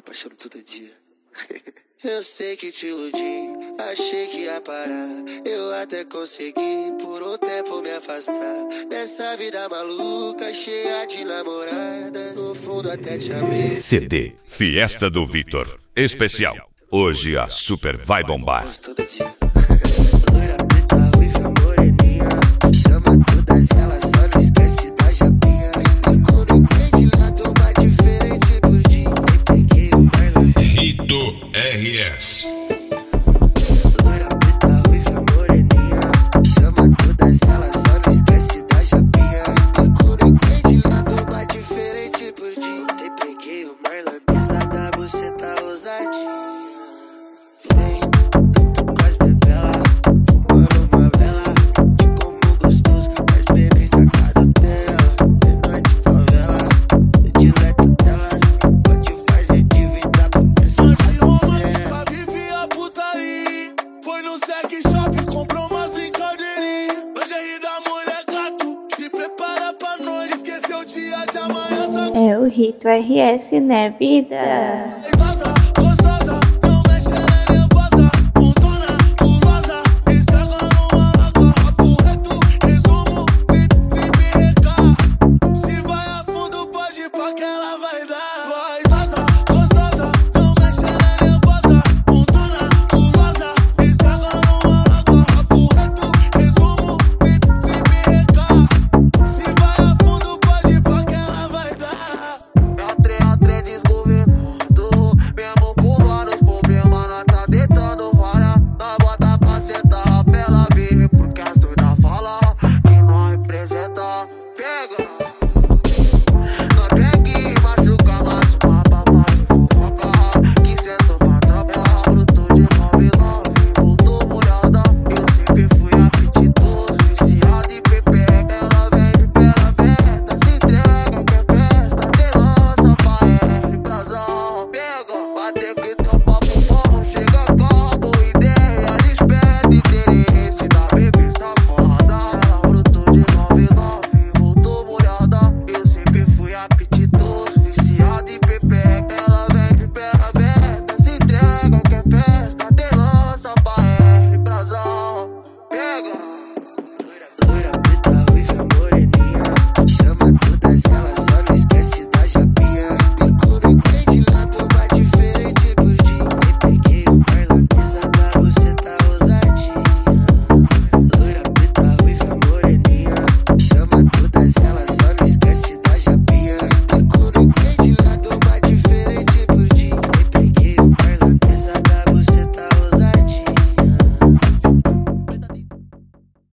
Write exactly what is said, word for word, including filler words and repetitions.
paixão todo dia. Eu sei que te iludi, achei que ia parar. Eu até consegui por um tempo me afastar dessa vida maluca, cheia de namoradas. No fundo até te amei. C D Fiesta do Vitor Especial. Hoje a Super vai bombar. Todo dia. Loira preta, ruiva, moreninha, chama todas elas, só não esquece da japinha. E quando entende lá, toma diferente por dia. E peguei o Marlon Rito R S. Loira preta, ruiva, moreninha, chama todas elas, só não esquece da japinha. E quando entende lá, toma diferente por dia. E peguei o Marlon pesada, você tá ousadinha. Vem, tô quase bebela, fumando uma vela. De como gostoso, a experiência cada dela. Menor de favela, predileto delas. Pode fazer de vida porque só de Roma, vive a putaria. Foi no sex shop, comprou umas brincadeirinhas. Lingerie da mulher gato, se prepara pra não esquecer o dia de amanhã. É o Rito R S, né, vida?